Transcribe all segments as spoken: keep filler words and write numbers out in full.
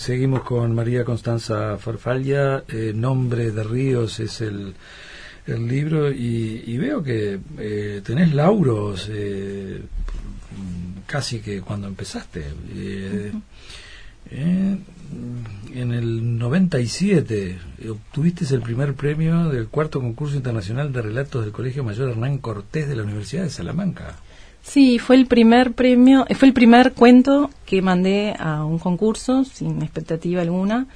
seguimos con María Constanza Farfalla. eh, Nombre de Ríos es el, el libro, y, y veo que eh, tenés lauros eh, casi que cuando empezaste. Eh, uh-huh. eh, en el noventa y siete obtuviste el primer premio del cuarto concurso internacional de relatos del Colegio Mayor Hernán Cortés de la Universidad de Salamanca. Sí, fue el primer premio, fue el primer cuento que mandé a un concurso sin expectativa alguna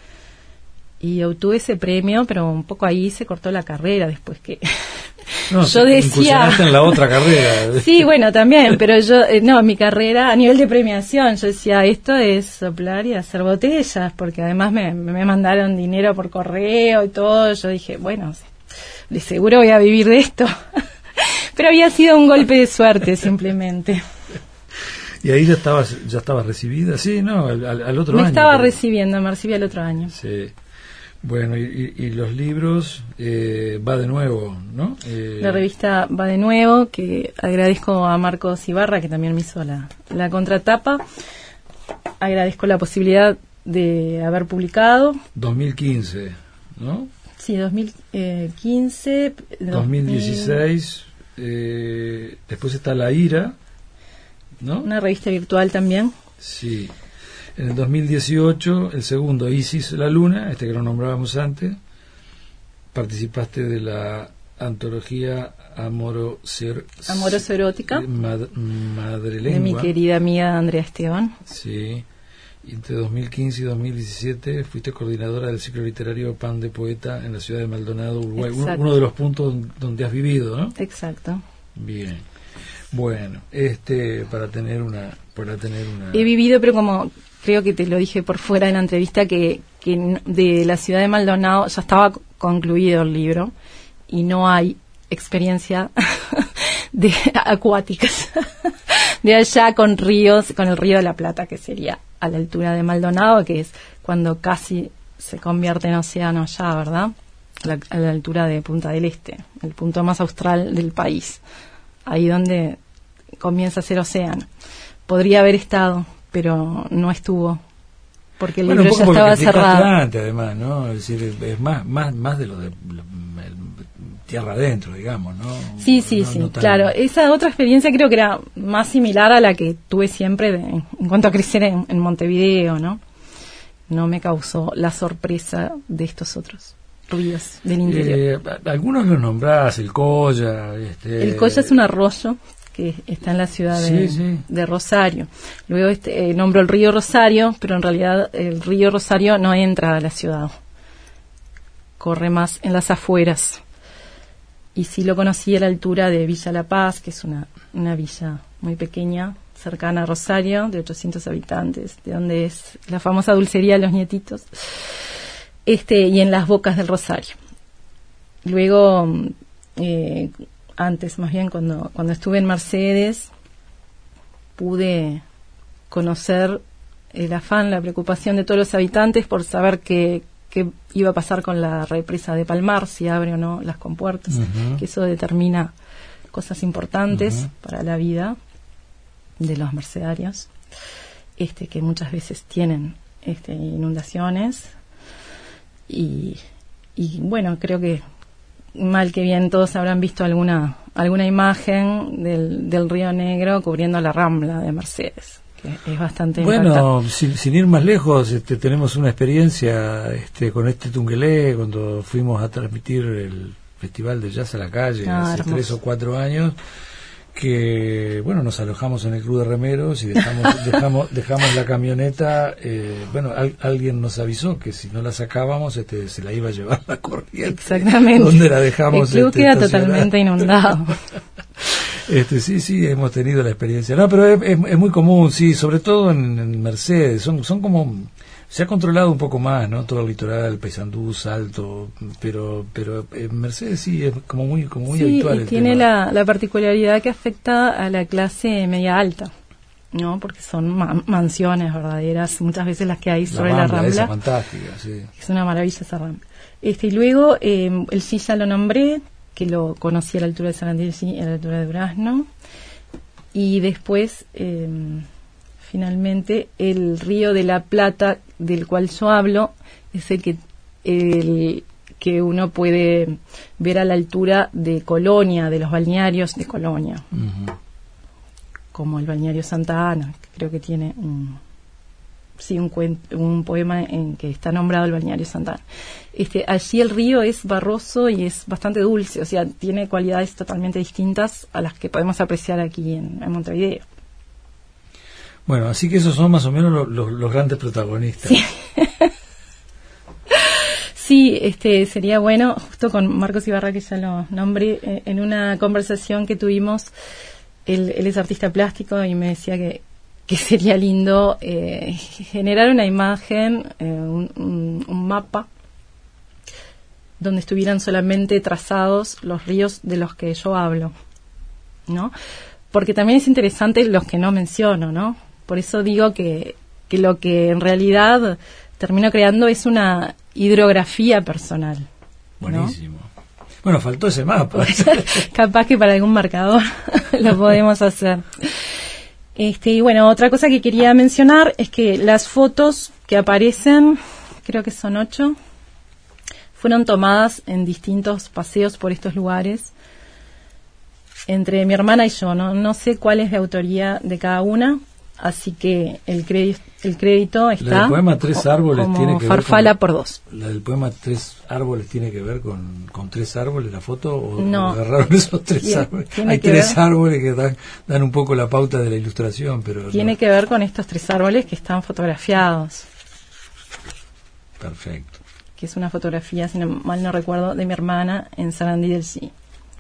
y obtuve ese premio, pero un poco ahí se cortó la carrera después que no, yo decía en la otra carrera. Sí, bueno, también, pero yo eh, no, mi carrera a nivel de premiación, yo decía, esto es soplar y hacer botellas, porque además me, me mandaron dinero por correo y todo, yo dije, bueno, de seguro voy a vivir de esto. Pero había sido un golpe de suerte, simplemente. ¿Y ahí ya estabas ya estabas recibida? Sí, no, al, al otro me año. Me estaba pero... recibiendo, me recibí el otro año. Sí. Bueno, y, y, y los libros, eh, va de nuevo, ¿no? Eh... La revista Va de Nuevo, que agradezco a Marcos Ibarra, que también me hizo la, la contratapa. Agradezco la posibilidad de haber publicado. dos mil quince, ¿no? Sí, dos mil quince. dos mil dieciséis... Eh, después está La Ira, ¿no? Una revista virtual también. Sí. En el dos mil dieciocho, el segundo, Isis la Luna, este que lo nombrábamos antes. Participaste de la antología Amoro Ser, Amoroso Erótica, Mad, Madrelengua, de mi querida amiga Andrea Esteban. Sí. Y entre dos mil quince y dos mil diecisiete fuiste coordinadora del ciclo literario Pan de Poeta en la ciudad de Maldonado, Uruguay. Uno, uno de los puntos donde has vivido, ¿no? Exacto. Bien. Bueno, este para tener una para tener una He vivido, pero como creo que te lo dije por fuera de la entrevista, que, que de la ciudad de Maldonado ya estaba concluido el libro y no hay experiencia de acuáticas de allá con ríos, con el río de la Plata, que sería a la altura de Maldonado, que es cuando casi se convierte en océano allá, ¿verdad? A la, a la altura de Punta del Este, el punto más austral del país, ahí donde comienza a ser océano. Podría haber estado, pero no estuvo, porque el bueno, libro ya estaba cerrado. Antes, además, ¿no? Es decir, es más, más, más de lo de lo, el, tierra adentro, digamos, ¿no? Sí, sí, no, sí, no tan... claro. Esa otra experiencia creo que era más similar a la que tuve siempre de, en cuanto a crecer en, en Montevideo, ¿no? No me causó la sorpresa de estos otros ruidos del interior. Eh, algunos los nombrás, el Colla. Este... El Colla es un arroyo que está en la ciudad de, sí, sí. de Rosario. Luego este, eh, nombro el río Rosario, pero en realidad el río Rosario no entra a la ciudad. Corre más en las afueras. Y sí lo conocí a la altura de Villa La Paz, que es una, una villa muy pequeña, cercana a Rosario, de ochocientos habitantes, de donde es la famosa dulcería de los nietitos, este y en las bocas del Rosario. Luego, eh, antes más bien, cuando, cuando estuve en Mercedes, pude conocer el afán, la preocupación de todos los habitantes por saber que qué iba a pasar con la represa de Palmar, si abre o no las compuertas, uh-huh. que eso determina cosas importantes uh-huh. para la vida de los mercedarios, este que muchas veces tienen este inundaciones y, y bueno, creo que mal que bien todos habrán visto alguna alguna imagen del, del Río Negro cubriendo la Rambla de Mercedes, que es bastante bueno, sin, sin ir más lejos, este, tenemos una experiencia este, con este Tungelé cuando fuimos a transmitir el Festival de Jazz a la Calle ah, hace hermoso. tres o cuatro años, que bueno, nos alojamos en el Club de Remeros y dejamos dejamos dejamos la camioneta. Eh, bueno, al, alguien nos avisó que si no la sacábamos este, se la iba a llevar la corriente. Exactamente. Donde la dejamos. El club este, queda totalmente inundado. Este, sí, sí, hemos tenido la experiencia. No, pero es, es, es muy común, sí, sobre todo en, en Mercedes. Son, son como, se ha controlado un poco más, ¿no? Todo el litoral, Paysandú, Salto, pero, pero en Mercedes sí es como muy, como muy sí, habitual. Y el tiene tema. La, la particularidad que afecta a la clase media alta, ¿no? Porque son ma- mansiones verdaderas, muchas veces las que hay sobre la Rambla, la Rambla. Esa fantástica, sí. Es una maravilla esa Rambla. Este, y luego, eh, el sí ya lo nombré, que lo conocí a la altura de San Andrés y a la altura de Durazno, y después eh, finalmente el río de la Plata del cual yo hablo es el que el que uno puede ver a la altura de Colonia, de los balnearios de Colonia, uh-huh. como el balneario Santa Ana, que creo que tiene un, sí, un, cuento, un poema en que está nombrado el balneario Santa Ana. Este, allí el río es barroso y es bastante dulce, o sea, tiene cualidades totalmente distintas a las que podemos apreciar aquí en, en Montevideo. Bueno, así que esos son más o menos los, los, los grandes protagonistas. Sí. Sí, este, sería bueno, justo con Marcos Ibarra, que ya lo nombré, eh, en una conversación que tuvimos, él, él es artista plástico y me decía que, que sería lindo eh, generar una imagen, eh, un, un, un mapa, donde estuvieran solamente trazados los ríos de los que yo hablo, ¿no? Porque también es interesante los que no menciono, ¿no? Por eso digo que, que lo que en realidad termino creando es una hidrografía personal. Buenísimo. ¿No? Bueno, faltó ese mapa. Capaz que para algún marcador lo podemos hacer. Este, y bueno, otra cosa que quería mencionar es que las fotos que aparecen, creo que son ocho, fueron tomadas en distintos paseos por estos lugares entre mi hermana y yo. No, no sé cuál es la autoría de cada una, así que el crédito el crédito está la del poema Tres Árboles como tiene que farfala ver con, por dos. La del poema Tres Árboles tiene que ver con, con tres árboles, la foto, o, no, o agarraron esos tres tiene, árboles. Tiene Hay que tres ver, árboles que dan, dan un poco la pauta de la ilustración, pero tiene no. que ver con estos tres árboles que están fotografiados. Perfecto. Que es una fotografía, si no, mal no recuerdo, de mi hermana en Sarandí del Sí.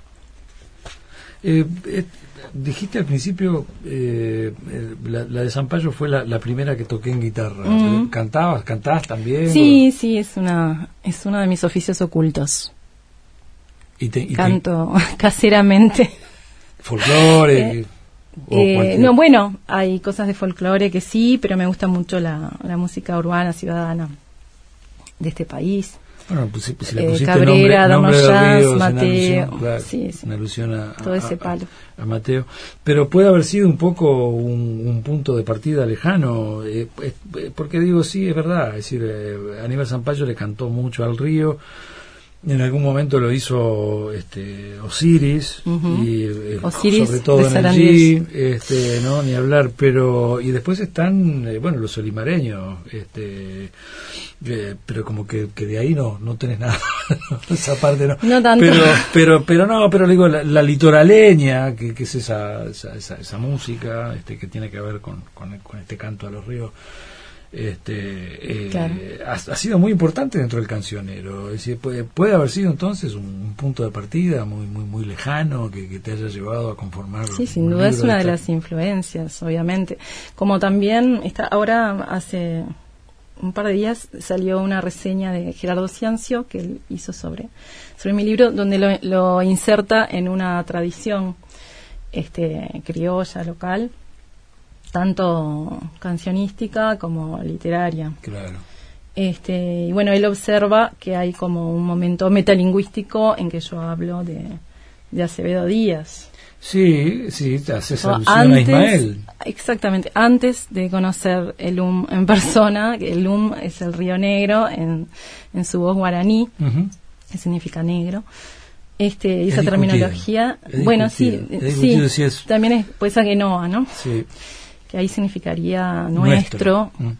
Eh, eh, dijiste al principio, eh, eh, la, la de Zampayo fue la, la primera que toqué en guitarra. Mm. ¿Cantabas? ¿Cantás también? Sí, o? sí, es una es uno de mis oficios ocultos. ¿Y te, y Canto te... caseramente. ¿Folclore? eh, eh, no, bueno, hay cosas de folclore que sí, pero me gusta mucho la, la música urbana, ciudadana de este país. Bueno, pues si, si le pusiste eh, Cabrera, nombre, nombre de Ríos, Mateo, alusión, claro, sí, sí. en alusión a, todo ese palo. A, a Mateo. Pero puede haber sido un poco un, un punto de partida lejano, eh, eh, porque digo, sí, es verdad, es decir, eh, Aníbal Zampayo le cantó mucho al río, en algún momento lo hizo este Osiris, uh-huh. y eh, Osiris sobre todo en el G, este, no, ni hablar, pero, y después están, eh, bueno, los olimareños, este... Eh, pero como que, que de ahí no no tenés nada esa parte no, no tanto. pero pero pero no pero digo la, la litoraleña que, que es esa esa, esa esa música este que tiene que ver con, con, con este canto a los ríos, este eh, claro. ha, ha sido muy importante dentro del cancionero, es decir, puede, puede haber sido entonces un, un punto de partida muy muy muy lejano que, que te haya llevado a conformar. Sí, sin duda es una de, de las influencias, obviamente, como también está ahora hace un par de días salió una reseña de Gerardo Ciancio que él hizo sobre, sobre mi libro, donde lo, lo inserta en una tradición este, criolla, local, tanto cancionística como literaria. Claro. Este, y bueno, él observa que hay como un momento metalingüístico en que yo hablo de, de Acevedo Díaz. Sí, sí, te haces o alusión antes, a Ismael. Exactamente, antes de conocer el U M en persona, que el U M es el Río Negro en, en su voz guaraní, uh-huh. que significa negro. Este, esa es terminología, es bueno, sí, sí, si es... también es poesa genoa, ¿no? Sí. Que ahí significaría nuestro. nuestro. Mm.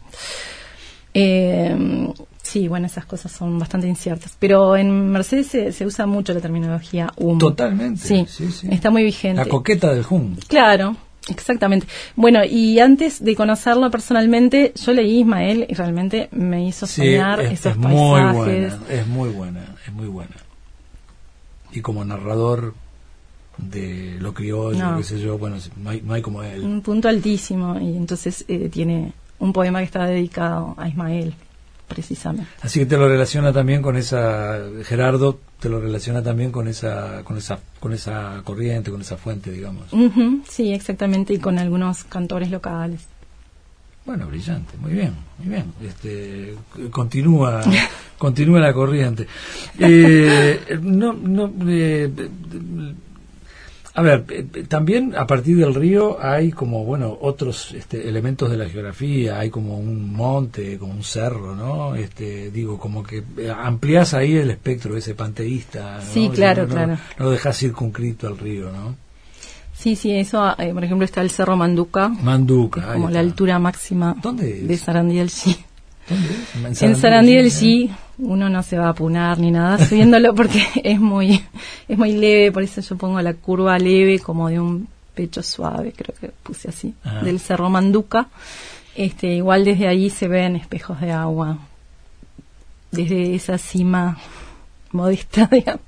Eh, Sí, bueno, esas cosas son bastante inciertas. Pero en Mercedes se, se usa mucho la terminología U M. Totalmente. Sí, sí, sí, está muy vigente. La coqueta del H U M. Claro, exactamente. Bueno, y antes de conocerlo personalmente, yo leí Ismael y realmente me hizo soñar sí, es, esos es paisajes. Muy buena, es muy buena, es muy buena. Y como narrador de lo criollo, no. qué sé yo, bueno, no hay, no hay como él. Un punto altísimo, y entonces eh, tiene un poema que está dedicado a Ismael. Precisamente. Así que te lo relaciona también con esa, Gerardo te lo relaciona también con esa con esa con esa corriente, con esa fuente, digamos. Uh-huh, sí, exactamente, y con algunos cantores locales. Bueno, brillante, muy bien, muy bien. Este, continúa continúa la corriente. Eh, no no eh, A ver, eh, también a partir del río hay como, bueno, otros este, elementos de la geografía, hay como un monte, como un cerro, ¿no? Este, digo, como que ampliás ahí el espectro ese panteísta, ¿no? Sí, claro, no, claro. No lo dejás circunscrito al río, ¿no? Sí, sí, eso, eh, por ejemplo, está el Cerro Manduca. Manduca, es como la altura máxima. ¿Dónde es? De Sarandí del Chi. ¿Dónde es? En Sarandí, en Sarandí del Chi, uno no se va a apunar ni nada subiéndolo porque es muy es muy leve, por eso yo pongo la curva leve como de un pecho suave, creo que puse así, Ajá. del Cerro Manduca. Este, igual desde ahí se ven espejos de agua, desde esa cima modesta, digamos.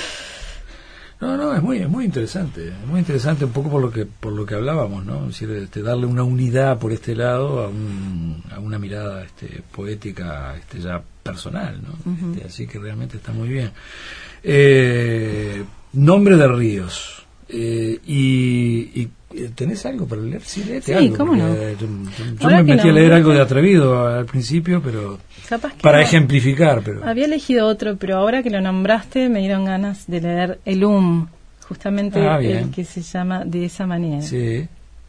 No, no, es muy, es muy interesante, es muy interesante un poco por lo que, por lo que hablábamos, ¿no? Es decir, este, darle una unidad por este lado a, un, a una mirada, este, poética, este, ya personal, ¿no? Uh-huh. Este, así que realmente está muy bien. Eh, nombre de ríos. Eh, y, y ¿tenés algo para leer? Sí, léete sí, algo. ¿cómo no? Yo, yo, yo me metí no, a leer algo de atrevido al principio, pero capaz que para no. ejemplificar. Pero había elegido otro, pero ahora que lo nombraste me dieron ganas de leer el Um, justamente ah, el que se llama de esa manera. Sí.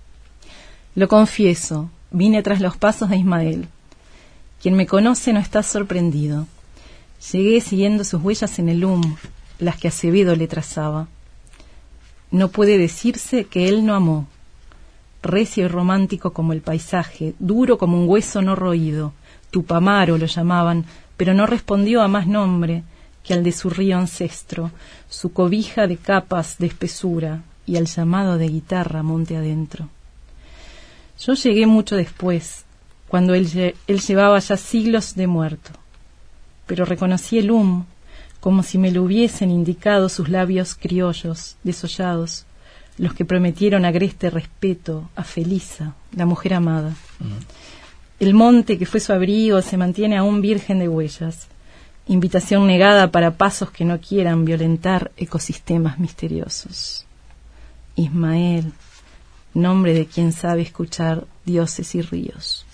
Lo confieso, vine tras los pasos de Ismael. Quien me conoce no está sorprendido. Llegué siguiendo sus huellas en el Um, las que Acevedo le trazaba. No puede decirse que él no amó. Recio y romántico como el paisaje, duro como un hueso no roído, Tupamaro lo llamaban, pero no respondió a más nombre que al de su río ancestro, su cobija de capas de espesura y al llamado de guitarra monte adentro. Yo llegué mucho después, cuando él, él llevaba ya siglos de muerto, pero reconocí el Um, como si me lo hubiesen indicado sus labios criollos, desollados, los que prometieron agreste respeto a Felisa, la mujer amada. Uh-huh. El monte que fue su abrigo se mantiene aún virgen de huellas, invitación negada para pasos que no quieran violentar ecosistemas misteriosos. Ismael, nombre de quien sabe escuchar dioses y ríos.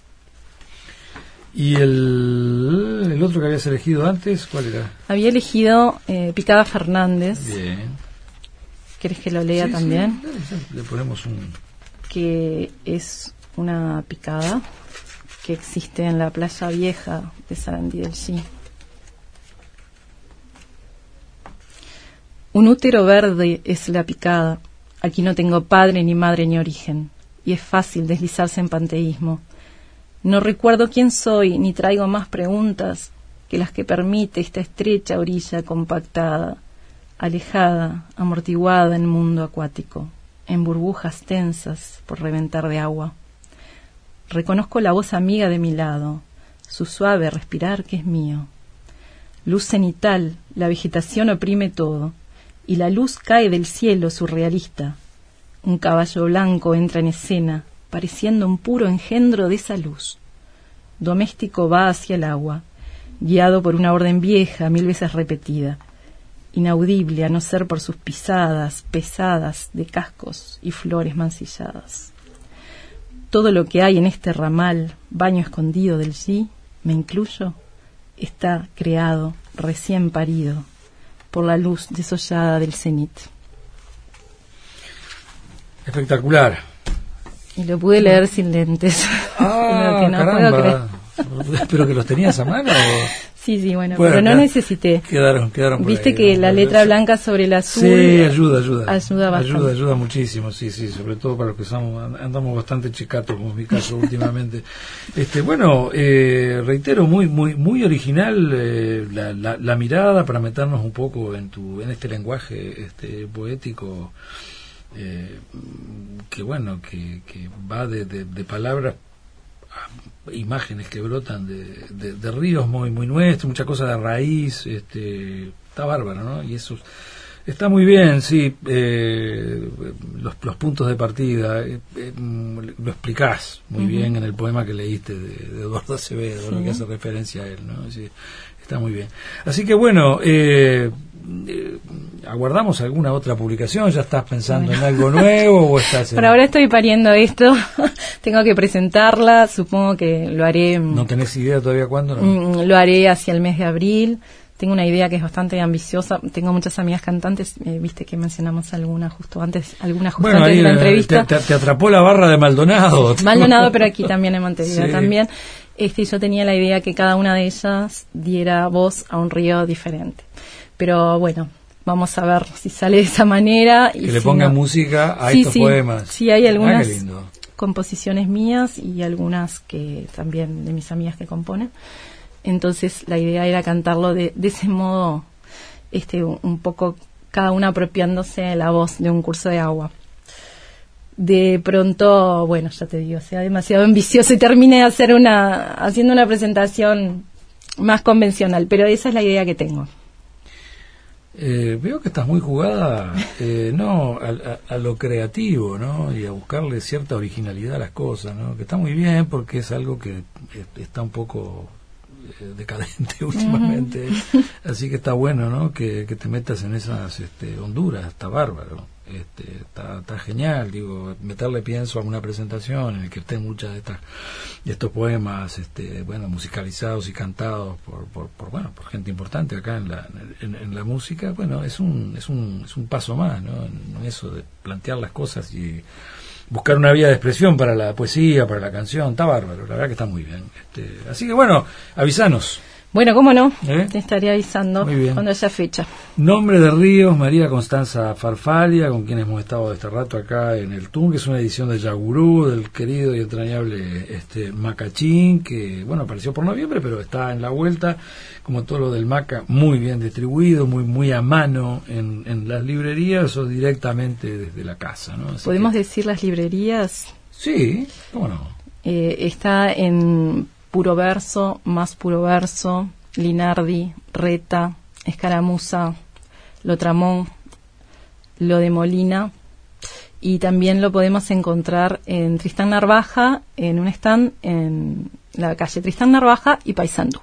¿Y el, el otro que habías elegido antes, cuál era? Había elegido eh, Picada Fernández. Bien. ¿Querés que lo lea sí, también? Sí, le ponemos un... Que es una picada que existe en la playa vieja de Sarandí del Chi. Un útero verde es la picada. Aquí no tengo padre, ni madre, ni origen. Y es fácil deslizarse en panteísmo. No recuerdo quién soy, ni traigo más preguntas que las que permite esta estrecha orilla compactada, alejada, amortiguada en mundo acuático, en burbujas tensas por reventar de agua. Reconozco la voz amiga de mi lado, su suave respirar que es mío. Luz cenital, la vegetación oprime todo, y la luz cae del cielo surrealista. Un caballo blanco entra en escena, pareciendo un puro engendro de esa luz. Doméstico va hacia el agua, guiado por una orden vieja, mil veces repetida, inaudible a no ser por sus pisadas pesadas de cascos y flores mancilladas. Todo lo que hay en este ramal, baño escondido del Chi, me incluyo, está creado, recién parido, por la luz desollada del cenit. Espectacular. Y lo pude leer sin lentes. Ah, que no caramba. ¿Pero que los tenías a mano? O... Sí, sí, bueno, bueno, pero no necesité. Quedaron, quedaron por Viste ahí, que ¿no? la letra blanca sobre el azul. Sí, ayuda, ayuda. Ayuda bastante. Ayuda, ayuda muchísimo, sí, sí, sobre todo para los que somos, andamos bastante chicatos, como es mi caso últimamente. Este, bueno, eh, reitero, muy, muy, muy original eh, la, la, la mirada para meternos un poco en tu, en este lenguaje, este, poético. Eh, que bueno, que, que va de, de, de palabras a imágenes que brotan de, de, de ríos muy muy nuestros, mucha cosa de raíz, este, está bárbaro, ¿no? Y eso está muy bien, sí, eh, los, los puntos de partida, eh, eh, lo explicás muy uh-huh. bien en el poema que leíste de, de Eduardo Acevedo, sí. Lo que hace referencia a él, ¿no? Sí, está muy bien. Así que bueno, eh, eh, aguardamos alguna otra publicación. ¿Ya estás pensando bueno. en algo nuevo o estás en... Por ahora estoy pariendo esto. Tengo que presentarla, supongo que lo haré. ¿No tenés idea todavía cuándo? No? Lo haré hacia el mes de abril. tengo una idea que es bastante ambiciosa. Tengo muchas amigas cantantes, eh, viste que mencionamos alguna justo antes, alguna justo bueno, antes ahí, de la entrevista. Te, te, te atrapó la barra de Maldonado. Maldonado, pero aquí también en Montevideo sí. también. Este, yo tenía la idea que cada una de ellas diera voz a un río diferente. Pero bueno, vamos a ver si sale de esa manera. Y que si le ponga no. música a sí, estos sí, poemas. Sí, hay algunas ah, qué lindo. composiciones mías y algunas que también de mis amigas que componen. Entonces la idea era cantarlo de, de ese modo, este, un, un poco cada una apropiándose de la voz de un curso de agua. De pronto, bueno, ya te digo, sea demasiado ambicioso y termine de hacer una, haciendo una presentación más convencional, pero esa es la idea que tengo. Eh, veo que estás muy jugada, eh, no, a, a, a lo creativo, ¿no? Y a buscarle cierta originalidad a las cosas, ¿no? Que está muy bien porque es algo que eh, está un poco eh, decadente últimamente, uh-huh. Así que está bueno, ¿no? Que, que te metas en esas este, honduras, está bárbaro. Este, está, está genial, digo, meterle pienso a una presentación en la que estén muchas de estas de estos poemas, este, bueno, musicalizados y cantados por, por, por bueno, por gente importante acá en la en, en la música, bueno, es un es un es un paso más, ¿no? En eso de plantear las cosas y buscar una vía de expresión para la poesía, para la canción, está bárbaro, la verdad que está muy bien. Este, así que bueno, avisanos. Bueno, cómo no, ¿Eh? Te estaré avisando cuando haya fecha. Nombre de Ríos, María Constanza Farfallia, con quien hemos estado este rato acá en el T U N, que es una edición de Yagurú, del querido y entrañable este Macachín, que bueno, apareció por noviembre, pero está en la vuelta, como todo lo del Maca, muy bien distribuido, muy muy a mano en, en las librerías o directamente desde la casa, ¿no? Así ¿Podemos que, decir las librerías? Sí, cómo no. Eh, está en Puro Verso, Más Puro Verso, Linardi, Reta, Escaramuza, Lotramón, Lo de Molina, y también lo podemos encontrar en Tristán Narvaja, en un stand en la calle Tristán Narvaja y Paysandú.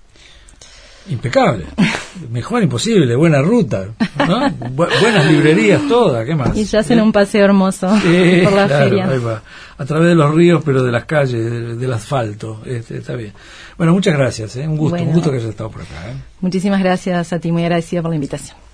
Impecable, mejor imposible, buena ruta, ¿no? Bu- buenas librerías todas, ¿qué más? Y ya hacen ¿Eh? un paseo hermoso sí, por la claro, feria. Ahí va. A través de los ríos, pero de las calles, de, del asfalto, este, está bien. Bueno, muchas gracias, ¿eh? un gusto, Bueno, un gusto que hayas estado por acá. ¿eh? Muchísimas gracias a ti, muy agradecida por la invitación.